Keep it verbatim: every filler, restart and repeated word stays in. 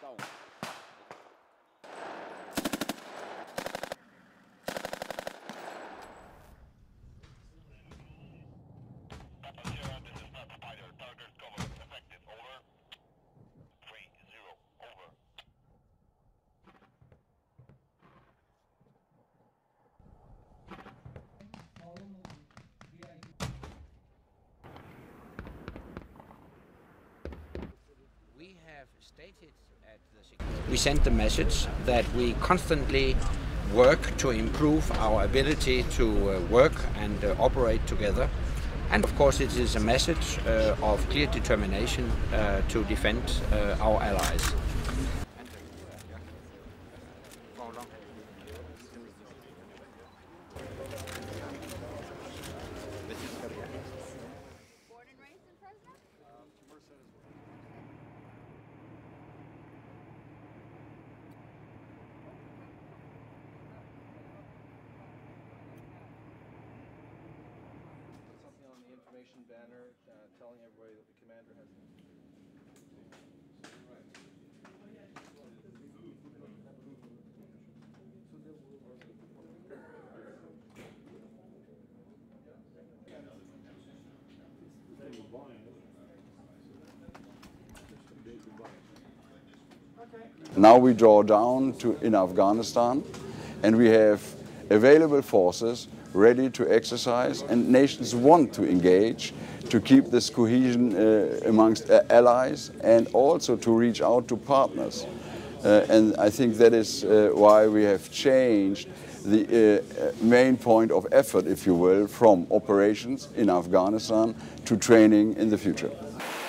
We sent the message that we constantly work to improve our ability to uh, work and uh, operate together. And of course it is a message uh, of clear determination uh, to defend uh, our allies. Banner uh, telling everybody that the commander has. Now we draw down to in Afghanistan, and we have available forces ready to exercise, and nations want to engage to keep this cohesion uh, amongst uh, allies and also to reach out to partners. Uh, and I think that is uh, why we have changed the uh, main point of effort, if you will, from operations in Afghanistan to training in the future.